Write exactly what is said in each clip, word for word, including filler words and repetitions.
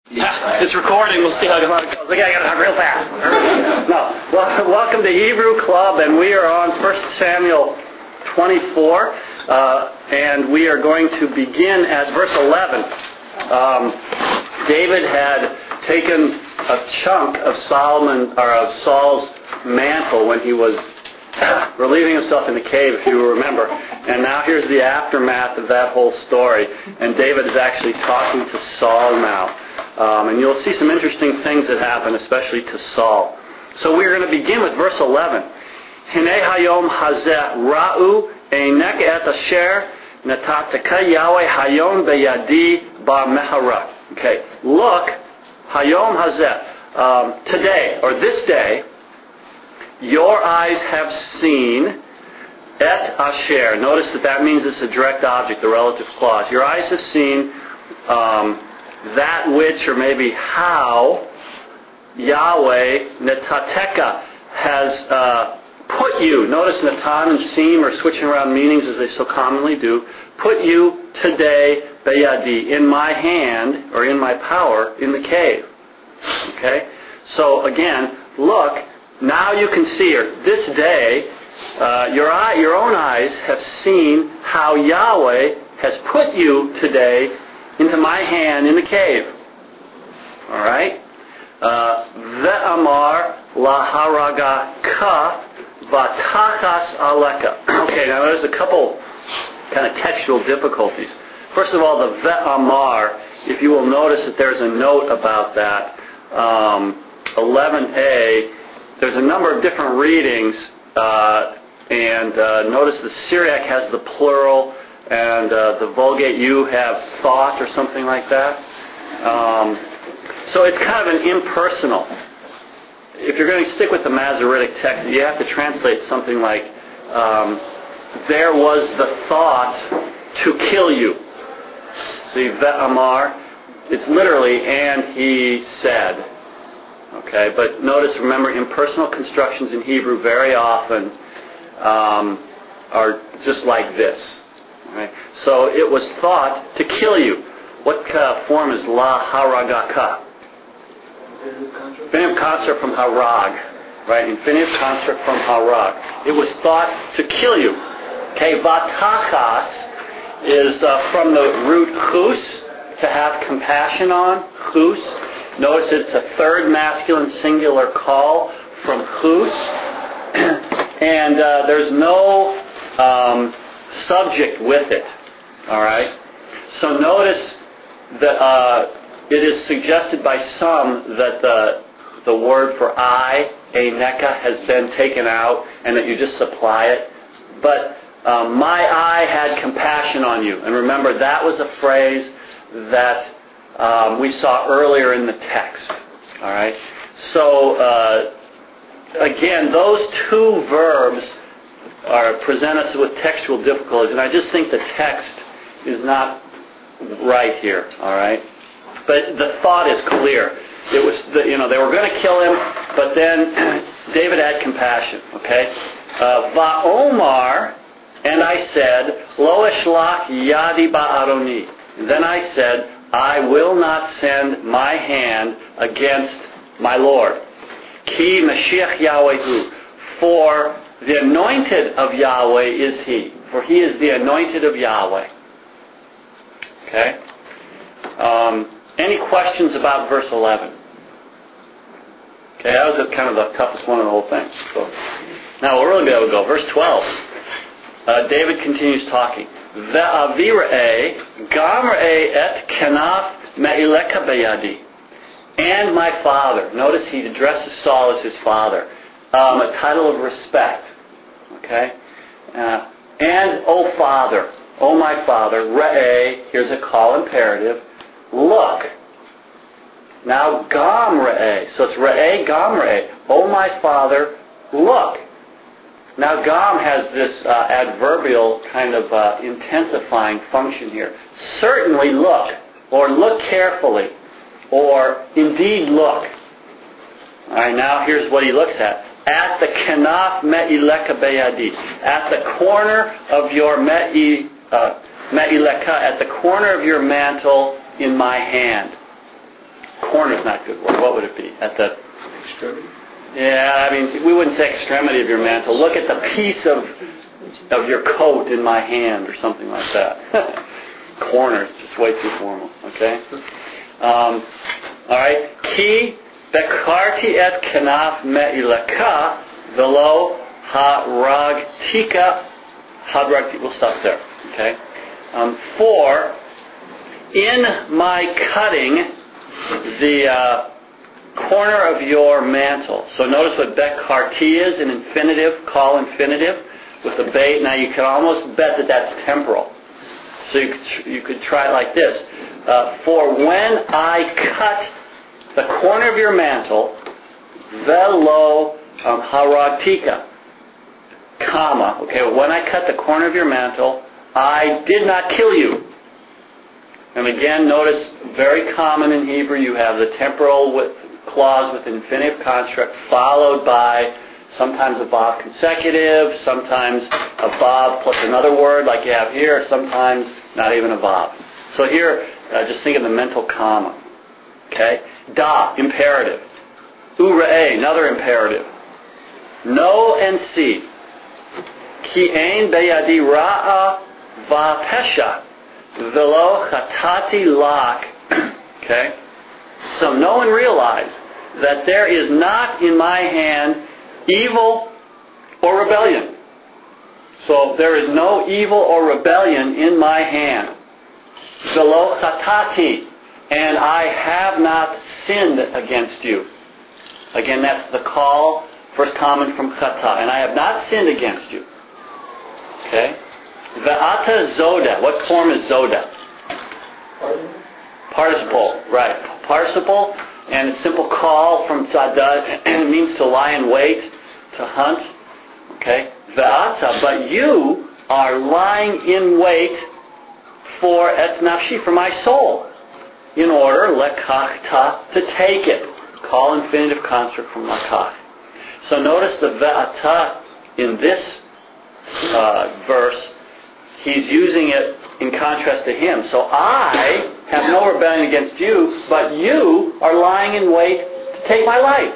It's recording. We'll see how it goes. Okay, I got to talk real fast. No. Well, welcome to Hebrew Club, and we are on First Samuel twenty-four, uh, and we are going to begin at verse eleven. Um, David had taken a chunk of Solomon or of Saul's mantle when he was relieving himself in the cave, if you remember. And now here's the aftermath of that whole story. And David is actually talking to Saul now. Um, and you'll see some interesting things that happen, especially to Saul. So we're going to begin with verse eleven. Hine hayom hazeh ra'u einek et asher natateka Yahweh hayom beyadi ba-mehara. Okay, look, hayom hazeh, um, today, or this day, your eyes have seen et asher. Notice that that means it's a direct object, the relative clause. Your eyes have seen um, that which, or maybe how, Yahweh netateka has uh, put you. Notice natan and seem are switching around meanings as they so commonly do. Put you today, beyadi, in my hand, or in my power, in the cave. Okay? So again, look, now you can see her. This day, uh, your eye, your own eyes have seen how Yahweh has put you today into my hand in the cave. All right? Ve'amar laharagaka vatachas aleka. Okay, now there's a couple kind of textual difficulties. First of all, the ve'amar, if you will notice that there's a note about that, um, eleven a, there's a number of different readings, uh, and uh, notice the Syriac has the plural, and uh, the Vulgate you have thought or something like that. Um, so it's kind of an impersonal. If you're going to stick with the Masoretic text, you have to translate something like, um, there was the thought to kill you. See, ve'amar, it's literally, and he said. Okay, but notice, remember, impersonal constructions in Hebrew very often um, are just like this. Right? So it was thought to kill you. What uh, form is la haragaka? Infinitive construct from harag. Right? Infinitive construct from harag. It was thought to kill you. Okay, vatachas is uh, from the root chus, to have compassion on, chus. Notice it's a third masculine singular call from chus. And uh, there's no um, subject with it. All right? So notice that uh, it is suggested by some that the, the word for I, eineka, has been taken out and that you just supply it. But um, my eye had compassion on you. And remember, that was a phrase that Um, we saw earlier in the text. All right. So uh, again, those two verbs are present us with textual difficulties, and I just think the text is not right here. All right. But the thought is clear. It was the, you know they were going to kill him, but then David had compassion. Okay. Va'omar, and I said, Lo eshlach yadi ba'aroni. Then I said, I will not send my hand against my Lord. Ki Mashiach Yahwehu. For the anointed of Yahweh is he. For he is the anointed of Yahweh. Okay? Um, any questions about verse eleven? Okay, that was kind of the toughest one of the whole thing. So now we'll really be able to go. Verse twelve. Uh, David continues talking. Ve'avira'e gamra'e et kenaf me'ileka beyadi. And my father. Notice he addresses Saul as his father. Um, a title of respect. Okay? Uh, and, O father, O my father, re'e, here's a call imperative, look. Now, gam re'e. So it's re'e, gam re'e. O my father, look. Now, gam has this uh, adverbial kind of uh, intensifying function here. Certainly look, or look carefully, or indeed look. All right, now here's what he looks at. At the kenaf me'ileka beyadi. At the corner of your me'i, uh, me'ileka, at the corner of your mantle in my hand. corner's not a good word. What would it be? At the extremity? Yeah, I mean, we wouldn't say extremity of your mantle. Look at the piece of of your coat in my hand or something like that. Corners, just way too formal, okay? Um, all right. Ki bekarti et kanaf me'ilaka velo haragtika hadragtika. We'll stop there, okay? Um, for in my cutting the uh, corner of your mantle. So notice what bekarti is, an infinitive, call infinitive, with the bait. Now you can almost bet that that's temporal. So you could, you could try it like this. Uh, for when I cut the corner of your mantle, velo um, haragtika, comma, okay, when I cut the corner of your mantle, I did not kill you. And again, notice, very common in Hebrew, you have the temporal with, clause with infinitive construct followed by sometimes a vav consecutive, sometimes a vav plus another word like you have here, sometimes not even a vav. So here, uh, just think of the mental comma. Okay? Da, imperative. Urae, another imperative. Know and see. Ki ein beyadi ra'a va pesha velo chatati lak. Okay? So know and realize that there is not in my hand evil or rebellion. So there is no evil or rebellion in my hand. Velo chatati, and I have not sinned against you. Again, that's the call, first comment from chata, and I have not sinned against you. Okay? Ve'ata zoda. What form is zoda? Participle, right. Participle, and a simple call from tzada, and it means to lie in wait, to hunt. Okay? Ve'ata, but you are lying in wait for et nafshi, for my soul, in order, lekachta, to take it. Call infinitive construct from lakach. So notice the ve'ata in this uh, verse, he's using it in contrast to him. So I have no rebellion against you, but you are lying in wait to take my life.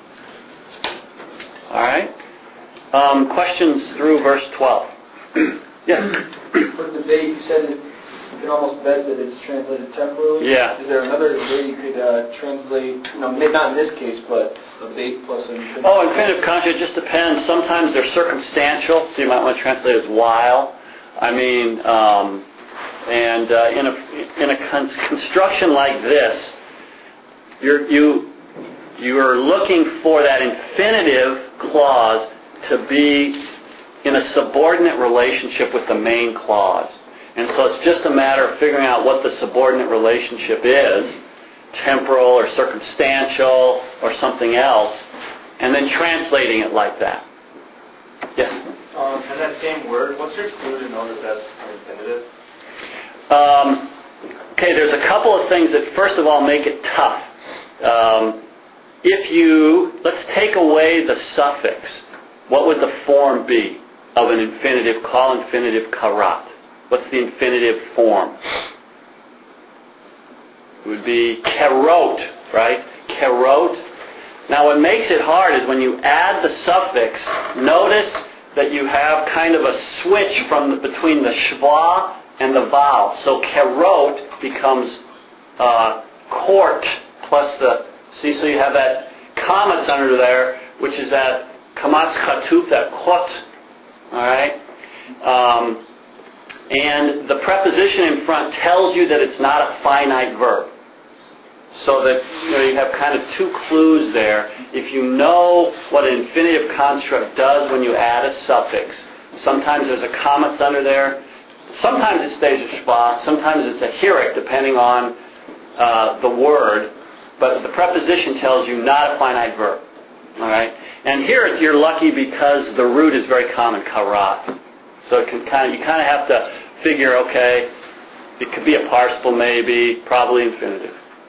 Alright? Um, questions through verse twelve. Yes? For the bait, you said is, you can almost bet that it's translated temporally. Yeah. Is there another way you could uh, translate, you know, maybe not in this case, but a bait plus an infinitive? Oh, infinitive contract, it just depends. Sometimes they're circumstantial, so you might want to translate as while. I mean, um, and uh, in a in a con- construction like this, you're, you you are looking for that infinitive clause to be in a subordinate relationship with the main clause, and so it's just a matter of figuring out what the subordinate relationship is, temporal or circumstantial or something else, and then translating it like that. Yes. Um, and that same word, what's your clue to know that that's an infinitive? Um, okay, there's a couple of things that, first of all, make it tough. Um, if you, let's take away the suffix, what would the form be of an infinitive, call infinitive karat? What's the infinitive form? It would be kerot, right? Kerot. Now what makes it hard is when you add the suffix, notice that you have kind of a switch from the, between the shva and the vowel. So kerot becomes uh, court plus the, see, so you have that commas under there, which is that kamatz chatuf, that kot, alright? Um, and the preposition in front tells you that it's not a finite verb. So that you know, you have kind of two clues there. If you know what an infinitive construct does when you add a suffix, sometimes there's a commas under there. Sometimes it stays a shva. Sometimes it's a hirik, depending on uh, the word. But the preposition tells you not a finite verb. All right. And here you're lucky because the root is very common, karat. So it can kind of you kind of have to figure, okay, it could be a participle, maybe, probably infinitive.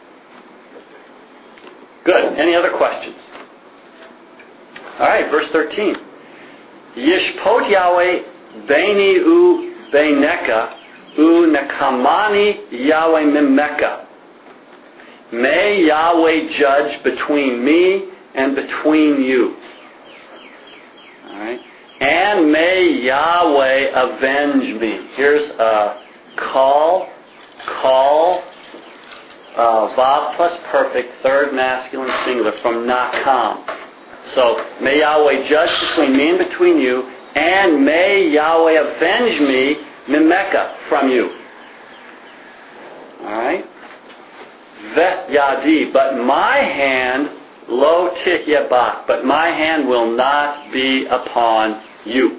Good. Any other questions? All right, verse thirteen. Yishpot Yahweh beini u beineka u nekamani Yahweh mimeka. May Yahweh judge between me and between you. All right? And may Yahweh avenge me. Here's a call, call, uh, Vav plus perfect, third masculine singular from Nakam. So, may Yahweh judge between me and between you, and may Yahweh avenge me, Mimeka, from you. Alright? Vet Yadi, but my hand, lo tihyabak, but my hand will not be upon you.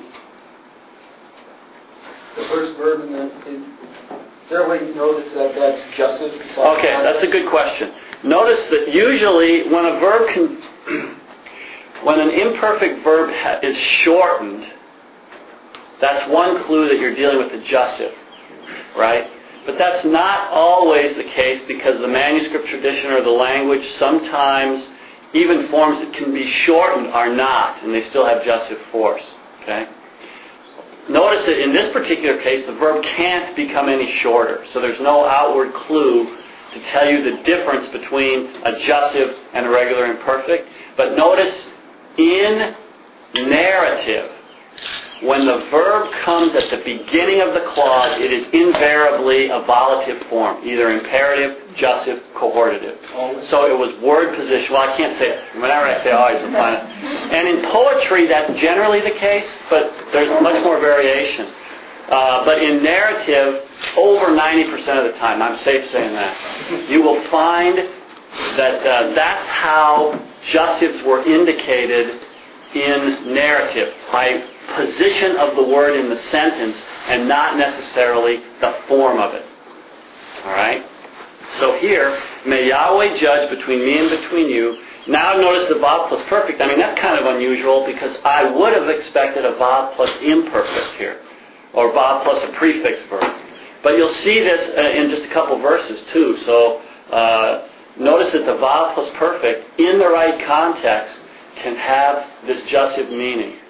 The first verb in the... In, is there a way you notice that that's justice? Okay, that's a good question. Notice that usually when a verb can... when an imperfect verb ha- is shortened, that's one clue that you're dealing with the jussive, right? But that's not always the case because the manuscript tradition or the language sometimes, even forms that can be shortened are not, and they still have jussive force, okay? Notice that in this particular case, the verb can't become any shorter, so there's no outward clue to tell you the difference between a jussive and a regular imperfect. But notice in narrative, when the verb comes at the beginning of the clause, it is invariably a volative form, either imperative, jussive, cohortative. So it was word position. Well, I can't say it. Whenever I say always, I'm fine. And in poetry, that's generally the case, but there's much more variation. Uh, but in narrative, over ninety percent of the time, I'm safe saying that, you will find that uh, that's how jussives were indicated in narrative, by position of the word in the sentence and not necessarily the form of it. Alright? So here, may Yahweh judge between me and between you. Now notice the Vav plus perfect. I mean, that's kind of unusual because I would have expected a Vav plus imperfect here, or Vav plus a prefix verb. But you'll see this uh, in just a couple verses too. So uh, notice that the Vav plus perfect, in the right context, can have this jussive meaning.